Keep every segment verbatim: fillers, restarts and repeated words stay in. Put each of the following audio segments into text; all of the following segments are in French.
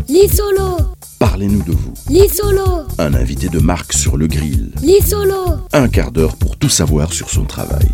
Lissolo. Parlez-nous de vous. Lissolo. Un invité de marque sur le grill. Lissolo. Un quart d'heure pour tout savoir sur son travail.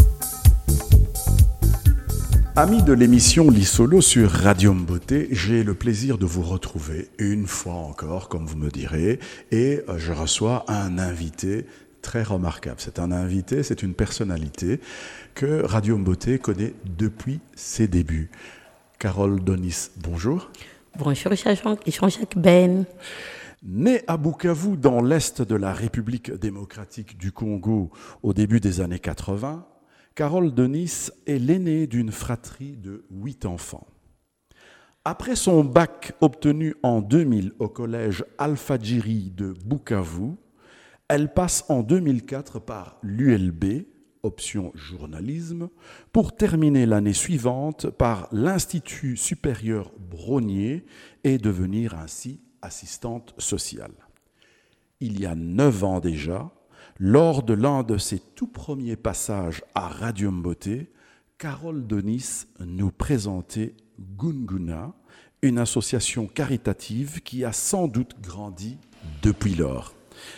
Amis de l'émission Lissolo sur Radium Beauté, j'ai le plaisir de vous retrouver une fois encore, comme vous me direz, et je reçois un invité très remarquable. C'est un invité, c'est une personnalité que Radium Beauté connaît depuis ses débuts. Carole Donis, bonjour. Bonjour Jean-Jacques Ben. Née à Bukavu, dans l'est de la République démocratique du Congo au début des années quatre-vingts, Carole Donis est l'aînée d'une fratrie de huit enfants. Après son bac obtenu en deux mille au collège Al-Fadjiri de Bukavu, elle passe en deux mille quatre par l'U L B, option journalisme, pour terminer l'année suivante par l'Institut supérieur Brognier et devenir ainsi assistante sociale. Il y a neuf ans déjà, lors de l'un de ses tout premiers passages à Radium Beauté, Carole Donis nous présentait Gunguna, une association caritative qui a sans doute grandi depuis lors.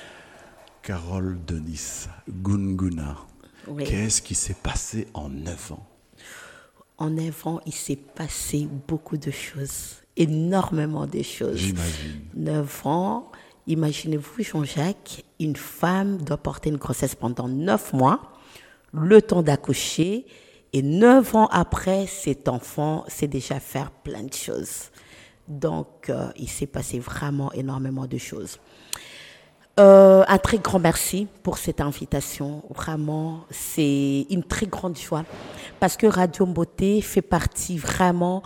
Carole Donis, Gunguna, oui. Qu'est-ce qui s'est passé en neuf ans? En neuf ans, il s'est passé beaucoup de choses, énormément de choses. J'imagine. Neuf ans, imaginez-vous Jean-Jacques, une femme doit porter une grossesse pendant neuf mois, le temps d'accoucher, et neuf ans après, cet enfant sait déjà faire plein de choses. Donc, euh, il s'est passé vraiment énormément de choses. Euh, un très grand merci pour cette invitation. Vraiment, c'est une très grande joie parce que Radium Beauté fait partie vraiment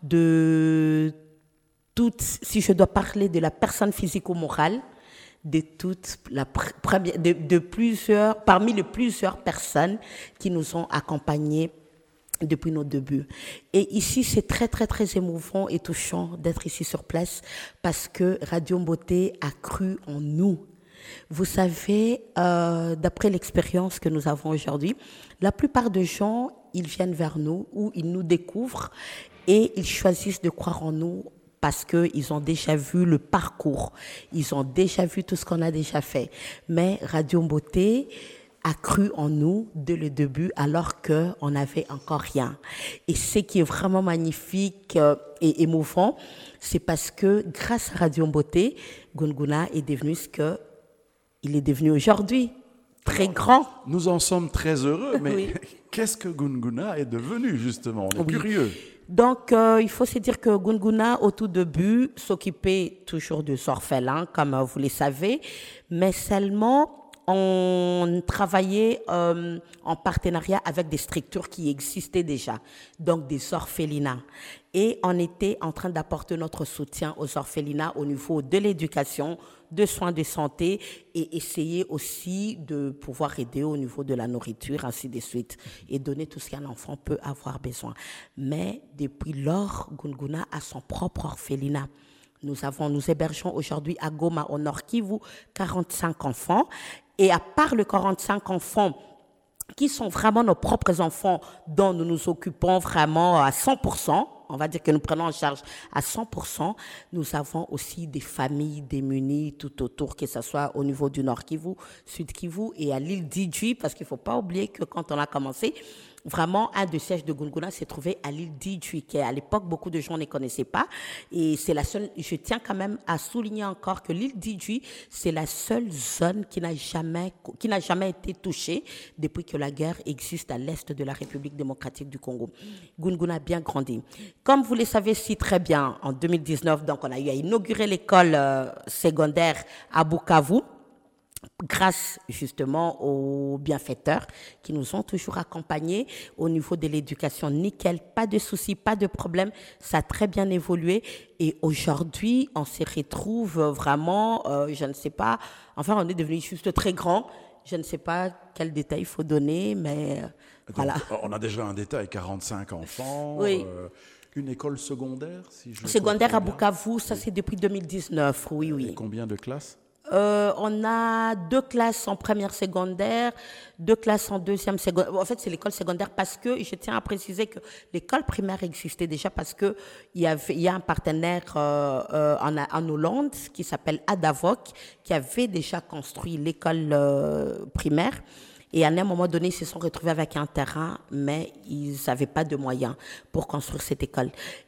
de toute, si je dois parler de la personne physico-morale, de toute la première, de, de plusieurs, parmi les plusieurs personnes qui nous ont accompagnés depuis nos débuts. Et ici, c'est très, très, très émouvant et touchant d'être ici sur place parce que Radium Beauté a cru en nous. Vous savez, euh, d'après l'expérience que nous avons aujourd'hui, la plupart des gens, ils viennent vers nous ou ils nous découvrent et ils choisissent de croire en nous parce qu'ils ont déjà vu le parcours, ils ont déjà vu tout ce qu'on a déjà fait. Mais Radium Beauté a cru en nous dès le début alors qu'on n'avait encore rien. Et ce qui est vraiment magnifique et émouvant, c'est parce que grâce à Radium Beauté, Gunguna est devenu ce que il est devenu aujourd'hui, très grand. Nous en sommes très heureux, mais oui. Qu'est-ce que Gunguna est devenu, justement? On est oui. curieux. Donc, euh, il faut se dire que Gunguna, au tout début, s'occupait toujours des orphelins, comme vous le savez, mais seulement on travaillait euh, en partenariat avec des structures qui existaient déjà, donc des orphelinats. Et on était en train d'apporter notre soutien aux orphelinats au niveau de l'éducation, de soins de santé et essayer aussi de pouvoir aider au niveau de la nourriture, ainsi de suite, et donner tout ce qu'un enfant peut avoir besoin. Mais depuis lors, Gunguna a son propre orphelinat. Nous avons, nous hébergeons aujourd'hui à Goma, au Nord Kivu, quarante-cinq enfants. Et à part les quarante-cinq enfants qui sont vraiment nos propres enfants dont nous nous occupons vraiment à cent pour cent, on va dire que nous prenons en charge à cent pour cent, nous avons aussi des familles démunies tout autour, que ce soit au niveau du Nord Kivu, Sud Kivu et à l'île d'Idjwi, parce qu'il ne faut pas oublier que quand on a commencé, vraiment, un des sièges de Gunguna s'est trouvé à l'île d'Idjwi, qu'à l'époque, beaucoup de gens ne connaissaient pas. Et c'est la seule, je tiens quand même à souligner encore que l'île d'Idjwi, c'est la seule zone qui n'a jamais, qui n'a jamais été touchée depuis que la guerre existe à l'est de la République démocratique du Congo. Gunguna a bien grandi. Comme vous le savez si très bien, en deux mille dix-neuf, donc, on a eu à inaugurer l'école euh, secondaire à Bukavu, grâce justement aux bienfaiteurs qui nous ont toujours accompagnés au niveau de l'éducation. Nickel, pas de soucis, pas de problème, ça a très bien évolué et aujourd'hui on se retrouve vraiment, euh, je ne sais pas, enfin on est devenu juste très grand, je ne sais pas quel détail il faut donner, mais euh, donc, voilà. On a déjà un détail, quarante-cinq enfants, oui. euh, une école secondaire si je Secondaire à Bukavu, ça c'est depuis deux mille dix-neuf, oui, oui. Et combien de classes? Euh, on a deux classes en première secondaire, deux classes en deuxième secondaire. En fait, c'est l'école secondaire parce que je tiens à préciser que l'école primaire existait déjà parce que il y avait, il y a un partenaire euh, euh, en, en Hollande qui s'appelle Adavoc qui avait déjà construit l'école euh, primaire. Et à un moment donné, ils se sont retrouvés avec un terrain, mais ils n'avaient pas de moyens pour construire cette école.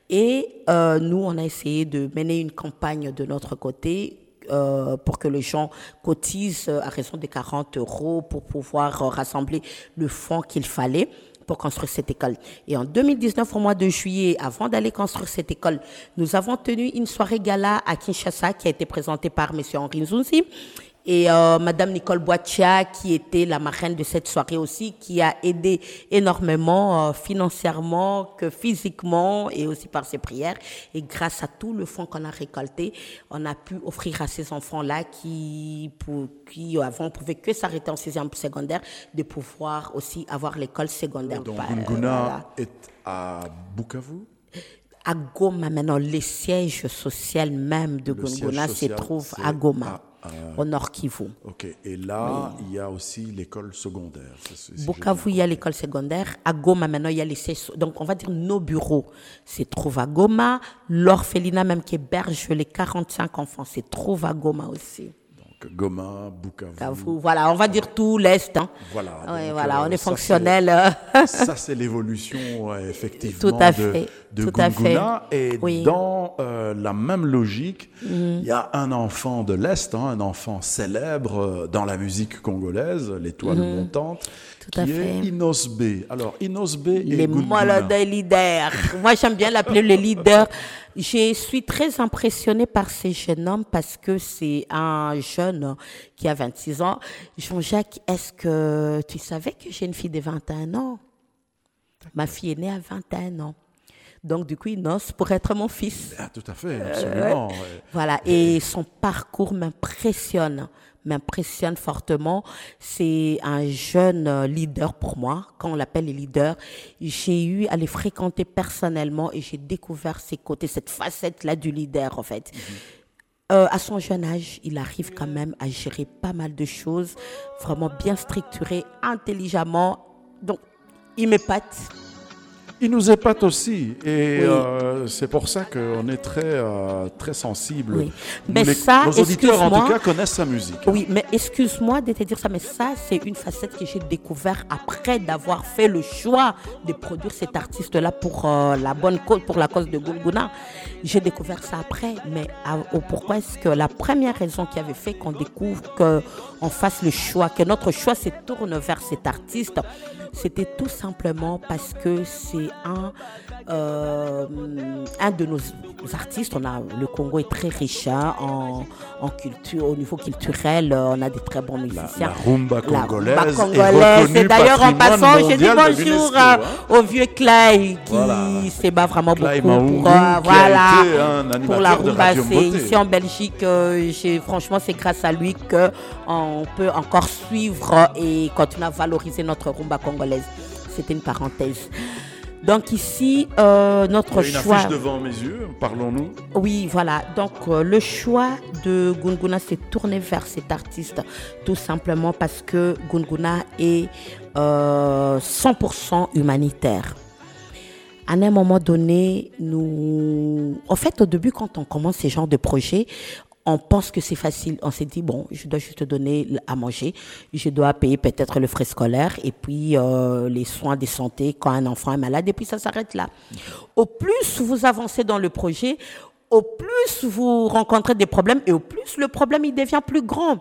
Et euh, nous, on a essayé de mener une campagne de notre côté euh, pour que les gens cotisent à raison de quarante euros pour pouvoir euh, rassembler le fonds qu'il fallait pour construire cette école. Et en deux mille dix-neuf, au mois de juillet, avant d'aller construire cette école, nous avons tenu une soirée gala à Kinshasa qui a été présentée par M. Henri Nzunzi. Et euh, Madame Nicole Boitia, qui était la marraine de cette soirée aussi, qui a aidé énormément euh, financièrement que physiquement et aussi par ses prières. Et grâce à tout le fonds qu'on a récolté, on a pu offrir à ces enfants-là qui, pour, qui avant, pouvaient que s'arrêter en sixième secondaire, de pouvoir aussi avoir l'école secondaire. Donc, bah, Gunguna voilà. est à Bukavu? À Goma, maintenant, le siège social même de Le Gunguna siège se social, trouve c'est à Goma. à- à- Au Nord Kivu. Ok. Et là, oui. il y a aussi l'école secondaire. c'est- c'est- si Bukavu, j'ai il y a bien l'école secondaire. À Goma, maintenant, il y a les sièges. Donc, on va dire nos bureaux se trouvent à Goma. L'orphelinat même qui héberge les quarante-cinq enfants se trouve à Goma aussi. Donc, Goma, Bukavu. Bukavu, voilà, on va dire tout l'Est. Hein. Voilà. Ouais, donc, voilà, on euh, est ça, fonctionnel. c'est- Ça, c'est l'évolution, ouais, effectivement, Tout à de, fait, de tout à Gunguna. Et Oui. dans euh, la même logique, il y a un enfant de l'Est, hein, un enfant célèbre euh, dans la musique congolaise, l'étoile montante, Tout à qui fait. est Inosbe. Alors, Inosbe et Les Gunguna. molles des leaders. Moi, j'aime bien l'appeler le leader. Je suis très impressionnée par ce jeune homme parce que c'est un jeune qui a vingt-six ans. Jean-Jacques, est-ce que tu savais que j'ai une fille de vingt et un ans? Ma fille est née à vingt et un ans. Donc, du coup, il noce pour être mon fils. Ah, tout à fait, absolument. ouais. Voilà, et son parcours m'impressionne, m'impressionne fortement. C'est un jeune euh, leader pour moi, quand on l'appelle les leaders. J'ai eu à les fréquenter personnellement et j'ai découvert ses côtés, cette facette-là du leader, en fait. Euh, à son jeune âge, il arrive quand même à gérer pas mal de choses, vraiment bien structuré, intelligemment. Donc, il m'épate. Il nous épate aussi, et Oui. euh, c'est pour ça qu'on est très, euh, très sensible. Oui. Nous, Mais les- ça, nos auditeurs, en tout excuse-moi. cas, connaissent sa musique. Oui, mais excuse-moi de te dire ça, mais ça, c'est une facette que j'ai découvert après d'avoir fait le choix de produire cet artiste-là pour euh, la bonne cause, pour la cause de Gunguna. J'ai découvert ça après, mais à- au- pourquoi est-ce que la première raison qui avait fait qu'on découvre, qu'on fasse le choix, que notre choix se tourne vers cet artiste, c'était tout simplement parce que c'est un, euh, un de nos artistes. On a, le Congo est très riche hein, en, en culture, au niveau culturel. euh, On a des très bons La, musiciens. la rumba La congolaise, rumba est congolaise. reconnue Et d'ailleurs, en patrimoine passant, je dis mondial de bonjour l'UNESCO, à- hein. au vieux Clay qui Voilà. se bat vraiment Clay beaucoup Maungu, pour, euh, qui a voilà, été un animateur pour la de rumba. Radio C'est Beauté. ici en Belgique. euh, j'ai- franchement, c'est grâce à lui qu'on peut encore suivre et continuer à valoriser notre rumba congolaise. C'était une parenthèse. Donc ici, euh, notre Il y a une choix... affiche devant mes yeux, parlons-nous. Oui, voilà. Donc, euh, le choix de Gunguna s'est tourné vers cet artiste tout simplement parce que Gunguna est euh, cent pour cent humanitaire. À un moment donné, nous... En fait, au début, quand on commence ce genre de projet, on pense que c'est facile. On s'est dit, bon, je dois juste donner à manger. Je dois payer peut-être le frais scolaire et puis euh, les soins de santé quand un enfant est malade. Et puis ça s'arrête là. Au plus vous avancez dans le projet, au plus vous rencontrez des problèmes et au plus le problème il devient plus grand.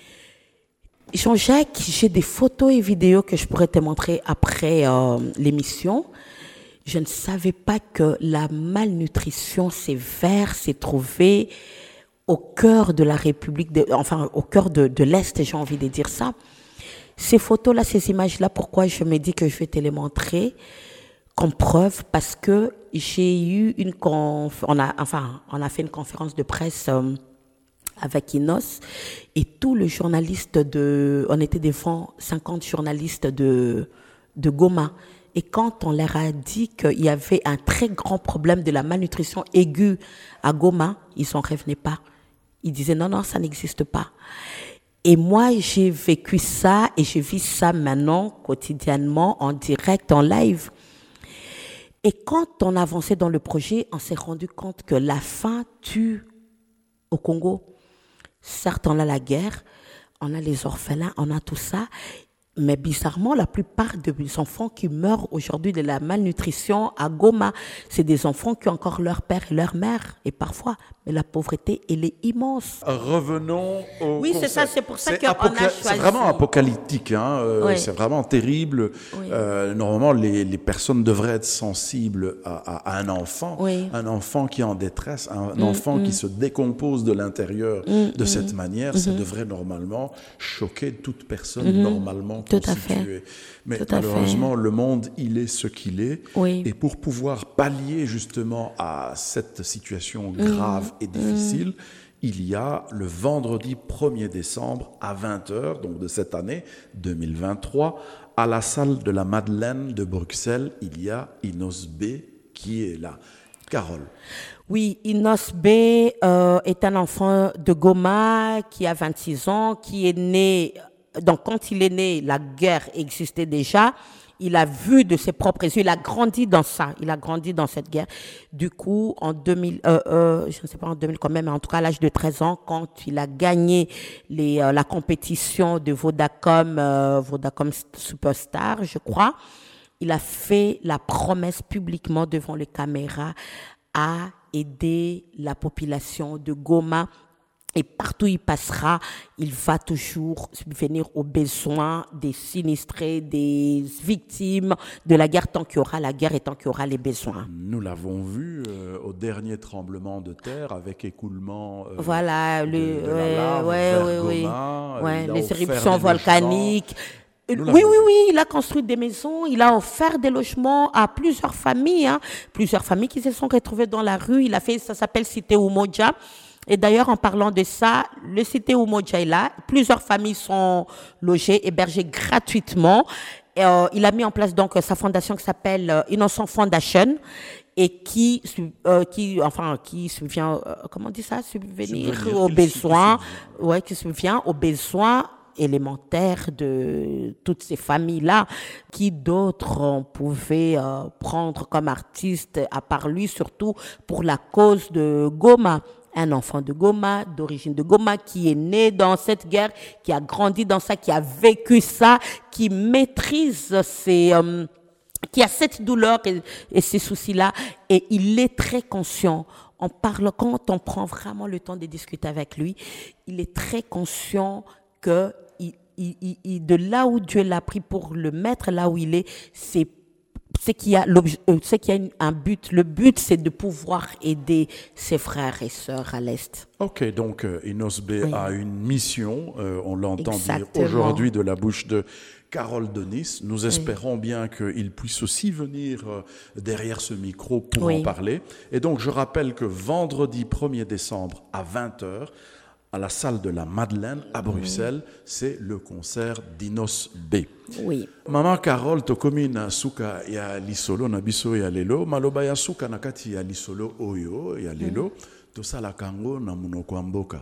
Jean-Jacques, j'ai des photos et vidéos que je pourrais te montrer après euh, l'émission. Je ne savais pas que la malnutrition sévère s'est trouvée au cœur de la République, de, enfin au cœur de, de l'Est, j'ai envie de dire ça. Ces photos-là, ces images-là, pourquoi je me dis que je vais te les montrer comme preuve? Parce que j'ai eu une conf... on a, enfin, on a fait une conférence de presse euh, avec Inos et tous les journalistes de, on était devant cinquante journalistes de, de Goma. Et quand on leur a dit qu'il y avait un très grand problème de la malnutrition aiguë à Goma, ils n'en revenaient pas. Ils disaient non, non, ça n'existe pas. Et moi, j'ai vécu ça et je vis ça maintenant quotidiennement en direct, en live. Et quand on avançait dans le projet, on s'est rendu compte que la faim tue au Congo. Certes, on a la guerre, on a les orphelins, on a tout ça. Mais bizarrement, la plupart des enfants qui meurent aujourd'hui de la malnutrition à Goma, c'est des enfants qui ont encore leur père et leur mère. Et parfois, mais la pauvreté, elle est immense. Revenons au Oui, c'est concept. ça, c'est pour ça C'est qu'on a apoca- choisi. C'est vraiment apocalyptique, hein, euh, Oui. c'est vraiment terrible. Oui. Euh, normalement, les, les personnes devraient être sensibles à, à- à un enfant, Oui. un enfant qui est en détresse, un Mm, enfant mm. qui se décompose de l'intérieur Mm, de mm. cette manière. Ça Mhm. devrait normalement choquer toute personne Mhm. normalement Tout à constituée. Mais Tout à malheureusement, le monde, il est ce qu'il est. Oui. Et pour pouvoir pallier justement à cette situation grave Mm, et difficile, il y a le vendredi premier décembre à vingt heures, donc de cette année deux mille vingt-trois, à la salle de la Madeleine de Bruxelles, il y a Inos B qui est là. Carole. Oui, Inos B euh, est un enfant de Goma qui a vingt-six ans, qui est né. Donc, quand il est né, la guerre existait déjà. Il a vu de ses propres yeux, il a grandi dans ça, il a grandi dans cette guerre. Du coup, en deux mille, euh, euh, je ne sais pas en deux mille quand même, mais en tout cas à l'âge de treize ans, quand il a gagné les, euh, la compétition de Vodacom, euh, Vodacom Superstar, je crois, il a fait la promesse publiquement devant les caméras à aider la population de Goma. Et partout où il passera, il va toujours subvenir aux besoins des sinistrés, des victimes de la guerre, tant qu'il y aura la guerre et tant qu'il y aura les besoins. Nous l'avons vu euh, au dernier tremblement de terre avec écoulement euh, Voilà, de, le, de la ouais, lave ouais, vers ouais, ouais. Goma. Ouais, Il a les offert éruptions des volcaniques. Nous Oui, l'avons oui, vu. oui, il a construit des maisons, il a offert des logements à plusieurs familles, hein, plusieurs familles qui se sont retrouvées dans la rue. Il a fait, ça s'appelle Cité Umoja. Et d'ailleurs, en parlant de ça, le Cité Umoja est là. Plusieurs familles sont logées, hébergées gratuitement. Et, euh, il a mis en place donc sa fondation qui s'appelle euh, Innocent Foundation et qui, euh, qui, enfin, qui subvient, euh, comment on dit ça, subvenir Subvenir, aux qui- besoins, qui ouais, qui subvient aux besoins élémentaires de toutes ces familles-là, qui d'autres on pouvait euh, prendre comme artiste, à part lui, surtout pour la cause de Goma. Un enfant de Goma, d'origine de Goma, qui est né dans cette guerre, qui a grandi dans ça, qui a vécu ça, qui maîtrise ses... euh, qui a cette douleur et, et ces soucis-là, et il est très conscient. On parle, quand on prend vraiment le temps de discuter avec lui, il est très conscient que il, il, il, il- de là où Dieu l'a pris pour le mettre là où il est, c'est c'est qu'il y a, l'obje- euh, c'est qu'il y a une- un but. Le but, c'est de pouvoir aider ses frères et sœurs à l'Est. Ok, donc euh, Inos B Oui. a une mission, euh, on l'entend dire Exactement. aujourd'hui de la bouche de Carole Denis. Nous espérons bien qu'il puisse aussi venir euh, derrière ce micro pour Oui. en parler. Et donc je rappelle que vendredi premier décembre à vingt heures, à la salle de la Madeleine à Bruxelles, c'est le concert d'Inos B. Oui. Mama Carole tokomi na suka ya lisolo na biso ya lelo maloba ya suka na kati ya lisolo oyo ya lelo tosalaka yango na monoko ya mboka.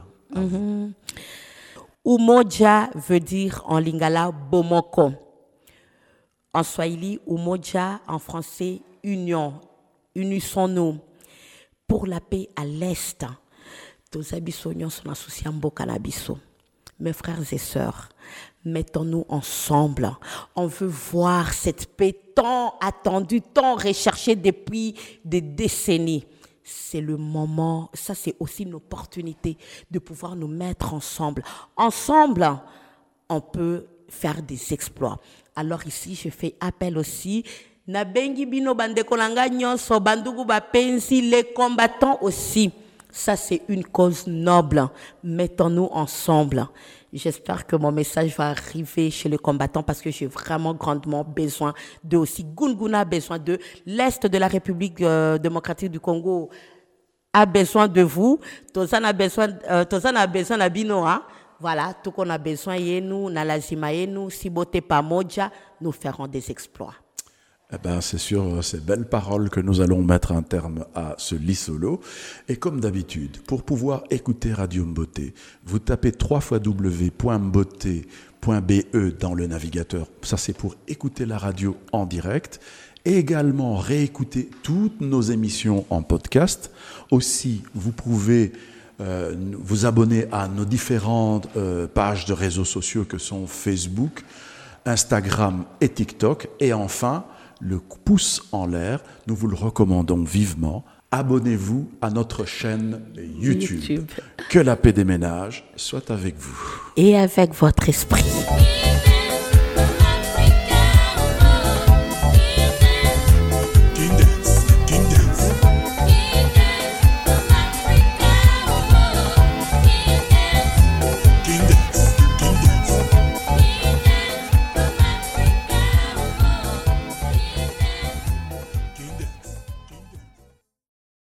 Umoja veut dire en lingala bomoko. En swahili, umoja, en français, union. Unissons-nous pour la paix à l'Est. Toza biso nyonso na susi ya mboka na biso. Mes frères et sœurs, mettons-nous ensemble. On veut voir cette paix tant attendue, tant recherchée depuis des décennies. C'est le moment, ça c'est aussi une opportunité de pouvoir nous mettre ensemble. Ensemble, on peut faire des exploits. Alors ici, je fais appel aussi. Na bengi bino bandeko nanga nyonso, bandugu bapenzi, les combattants aussi. Ça, c'est une cause noble. Mettons-nous ensemble. J'espère que mon message va arriver chez les combattants parce que j'ai vraiment grandement besoin d'eux aussi. Gunguna a besoin d'eux. L'Est de la République euh, démocratique du Congo a besoin de vous. Tozan a besoin, euh, Tozan a besoin de bino, hein? Voilà, tout qu'on a besoin de nous, na lazima yenu, si bote pa moja, nous ferons des exploits. Eh ben, c'est sur ces belles paroles que nous allons mettre un terme à ce lit solo. Et comme d'habitude, pour pouvoir écouter Radio Mboté, vous tapez w w w point mboté point b e dans le navigateur. Ça, c'est pour écouter la radio en direct. Et également réécouter toutes nos émissions en podcast. Aussi, vous pouvez euh, vous abonner à nos différentes euh, pages de réseaux sociaux que sont Facebook, Instagram et TikTok. Et enfin, le pouce en l'air, nous vous le recommandons vivement. Abonnez-vous à notre chaîne YouTube. YouTube. Que la paix des ménages soit avec vous. Et avec votre esprit.